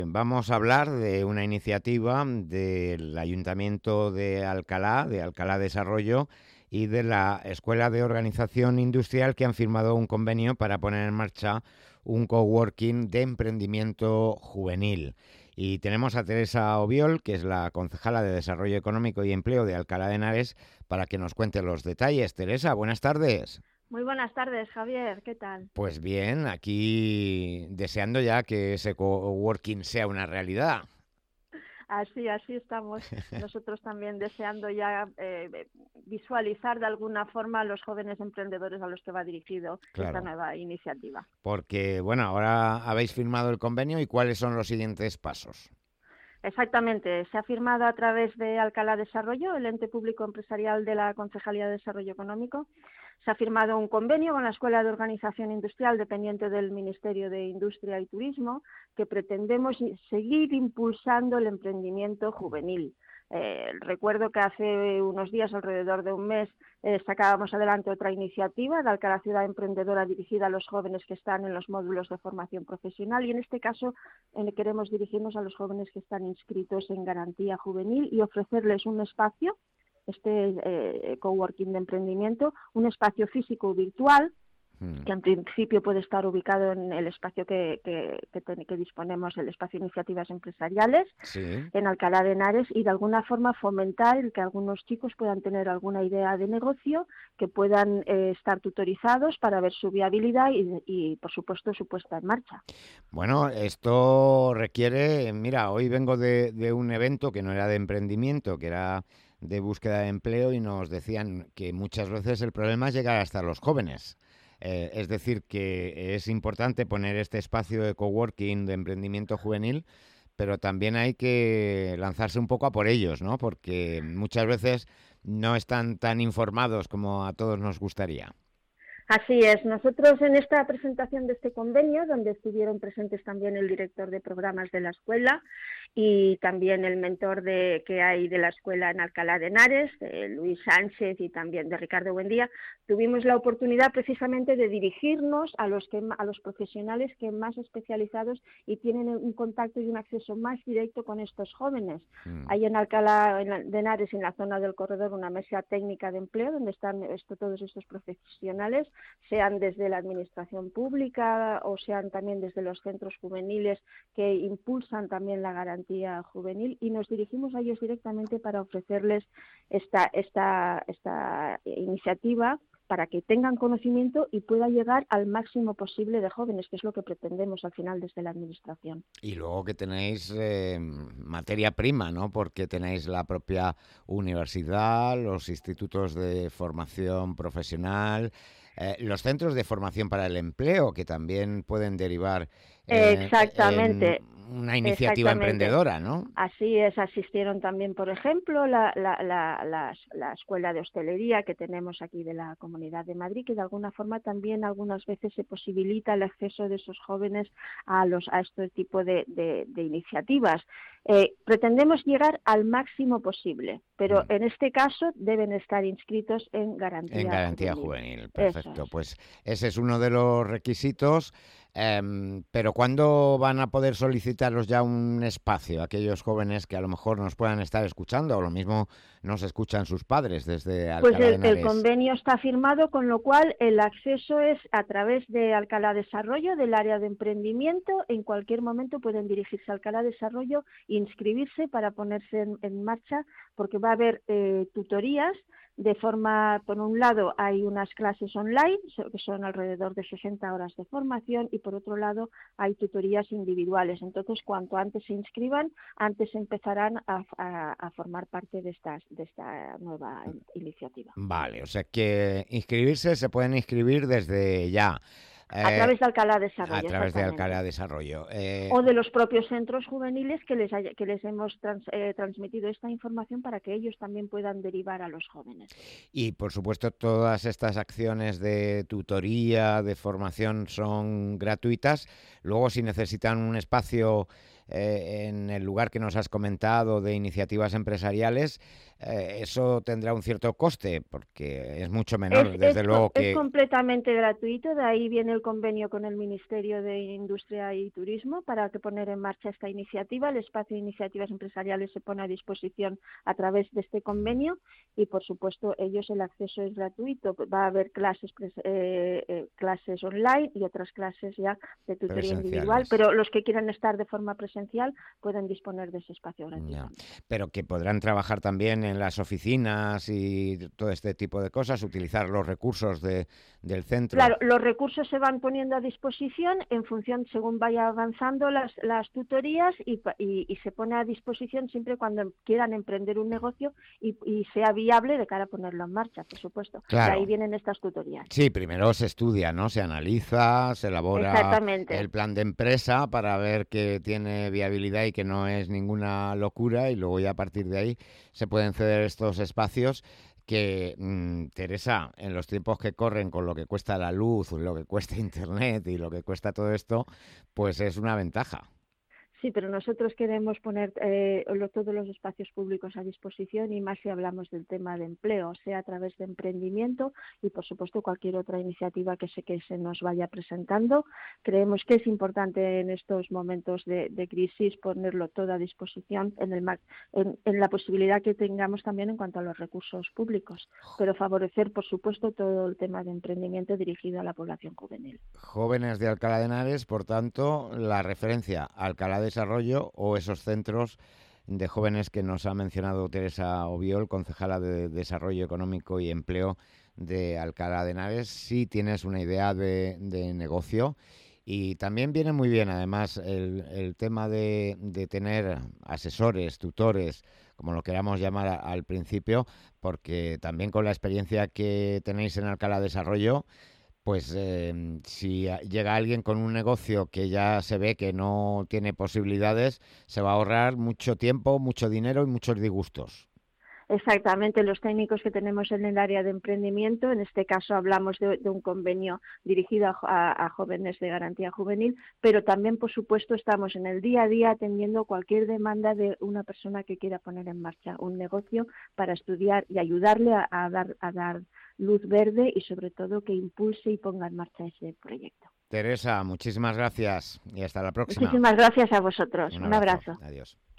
Vamos a hablar de una iniciativa del Ayuntamiento de Alcalá Desarrollo y de la Escuela de Organización Industrial que han firmado un convenio para poner en marcha un coworking de emprendimiento juvenil. Y tenemos a Teresa Obiol, que es la concejala de Desarrollo Económico y Empleo de Alcalá de Henares, para que nos cuente los detalles. Teresa, buenas tardes. Muy buenas tardes, Javier. ¿Qué tal? Pues bien, aquí deseando ya que ese coworking sea una realidad. Así estamos. Nosotros también deseando ya visualizar de alguna forma a los jóvenes emprendedores a los que va dirigido esta Claro, nueva iniciativa. porque bueno, ahora habéis firmado el convenio y ¿cuáles son los siguientes pasos? Exactamente. Se ha firmado a través de Alcalá Desarrollo, el ente público empresarial de la Concejalía de Desarrollo Económico. Se ha firmado un convenio con la Escuela de Organización Industrial dependiente del Ministerio de Industria y Turismo, que pretendemos seguir impulsando el emprendimiento juvenil. Recuerdo que hace unos días, alrededor de un mes, sacábamos adelante otra iniciativa de Alcalá Ciudad Emprendedora dirigida a los jóvenes que están en los módulos de formación profesional y en este caso queremos dirigirnos a los jóvenes que están inscritos en Garantía Juvenil y ofrecerles un espacio, coworking de emprendimiento, un espacio físico o virtual que en principio puede estar ubicado en el espacio que disponemos, el espacio de iniciativas empresariales, Sí. en Alcalá de Henares, y de alguna forma fomentar el que algunos chicos puedan tener alguna idea de negocio, que puedan estar tutorizados para ver su viabilidad y, por supuesto, su puesta en marcha. Bueno, esto requiere, mira, hoy vengo de un evento que no era de emprendimiento, que era de búsqueda de empleo y nos decían que muchas veces el problema es llegar hasta los jóvenes. Es decir, que es importante poner este espacio de coworking, de emprendimiento juvenil, pero también hay que lanzarse un poco a por ellos, ¿no? Porque muchas veces no están tan informados como a todos nos gustaría. Así es. Nosotros en esta presentación de este convenio, donde estuvieron presentes también el director de programas de la escuela y también el mentor que hay de la escuela en Alcalá de Henares, Luis Sánchez, y también de Ricardo Buendía, tuvimos la oportunidad precisamente de dirigirnos a los profesionales que más especializados y tienen un contacto y un acceso más directo con estos jóvenes. Mm. Hay en Alcalá de Henares, en la zona del corredor, una mesa técnica de empleo donde están todos estos profesionales, sean desde la administración pública o sean también desde los centros juveniles que impulsan también la garantía juvenil, y nos dirigimos a ellos directamente para ofrecerles esta iniciativa para que tengan conocimiento y pueda llegar al máximo posible de jóvenes, que es lo que pretendemos al final desde la administración. Y luego que tenéis materia prima, ¿no? Porque tenéis la propia universidad, los institutos de formación profesional, los centros de formación para el empleo, que también pueden derivar en Exactamente, una iniciativa exactamente. emprendedora, ¿no? Así es, asistieron también, por ejemplo, la Escuela de Hostelería que tenemos aquí de la Comunidad de Madrid, que de alguna forma también algunas veces se posibilita el acceso de esos jóvenes a este tipo de iniciativas. Pretendemos llegar al máximo posible, pero Mm. en este caso deben estar inscritos en En Garantía garantía Juvenil. juvenil, Eso perfecto. es. Pues ese es uno de los requisitos. Pero ¿cuándo van a poder solicitaros ya un espacio? Aquellos jóvenes que a lo mejor nos puedan estar escuchando, o lo mismo nos escuchan sus padres desde Pues Alcalá de el Henares. convenio está firmado, con lo cual el acceso es a través de Alcalá Desarrollo, del área de emprendimiento. En cualquier momento pueden dirigirse a Alcalá Desarrollo e inscribirse para ponerse en marcha, porque va a haber tutorías de forma, por un lado, hay unas clases online, que son alrededor de 60 horas de formación, y por otro lado hay tutorías individuales. Entonces, cuanto antes se inscriban, antes empezarán a formar parte de esta nueva iniciativa. Vale, o sea que inscribirse se pueden inscribir desde ya, A eh, través de Alcalá a Desarrollo, través de Alcalá exactamente. Desarrollo. O de los propios centros juveniles que les hemos transmitido esta información para que ellos también puedan derivar a los jóvenes. Y por supuesto todas estas acciones de tutoría, de formación son gratuitas. Luego si necesitan un espacio en el lugar que nos has comentado de iniciativas empresariales, eso tendrá un cierto coste, porque es mucho menor, desde luego Es que... completamente gratuito, de ahí viene el convenio con el Ministerio de Industria y Turismo para que poner en marcha esta iniciativa. El espacio de iniciativas empresariales se pone a disposición a través de este convenio y, por supuesto, el acceso es gratuito. Va a haber clases online y otras clases ya de tutoría individual, Presenciales. pero los que quieran estar de forma presencial pueden disponer de ese espacio Ya. gratuitamente. Pero que podrán trabajar también en las oficinas y todo este tipo de cosas, utilizar los recursos del centro. Claro, los recursos se van poniendo a disposición en función, según vaya avanzando las tutorías y se pone a disposición siempre cuando quieran emprender un negocio y sea viable de cara a ponerlo en marcha, por supuesto. De ahí Claro. vienen estas tutorías. Sí, primero se estudia, ¿no? Se analiza, se elabora Exactamente. el plan de empresa para ver que tiene viabilidad y que no es ninguna locura, y luego ya a partir de ahí se pueden ceder estos espacios que, Teresa, en los tiempos que corren con lo que cuesta la luz, lo que cuesta internet y lo que cuesta todo esto, pues es una ventaja. Sí, pero nosotros queremos poner todos los espacios públicos a disposición y más si hablamos del tema de empleo, sea a través de emprendimiento y, por supuesto, cualquier otra iniciativa que se nos vaya presentando. Creemos que es importante en estos momentos de crisis ponerlo todo a disposición en la posibilidad que tengamos también en cuanto a los recursos públicos, pero favorecer, por supuesto, todo el tema de emprendimiento dirigido a la población juvenil. Jóvenes de Alcalá de Henares, por tanto, la referencia a Alcalá de Desarrollo o esos centros de jóvenes que nos ha mencionado Teresa Obiol, concejala de Desarrollo Económico y Empleo de Alcalá de Henares, si tienes una idea de negocio. Y también viene muy bien, además, el tema de tener asesores, tutores, como lo queramos llamar al principio, porque también con la experiencia que tenéis en Alcalá de Desarrollo, pues si llega alguien con un negocio que ya se ve que no tiene posibilidades, se va a ahorrar mucho tiempo, mucho dinero y muchos disgustos. Exactamente, los técnicos que tenemos en el área de emprendimiento, en este caso hablamos de un convenio dirigido a jóvenes de garantía juvenil, pero también, por supuesto, estamos en el día a día atendiendo cualquier demanda de una persona que quiera poner en marcha un negocio para estudiar y ayudarle a dar luz verde y, sobre todo, que impulse y ponga en marcha ese proyecto. Teresa, muchísimas gracias y hasta la próxima. Muchísimas gracias a vosotros. Un Un abrazo. abrazo. Adiós.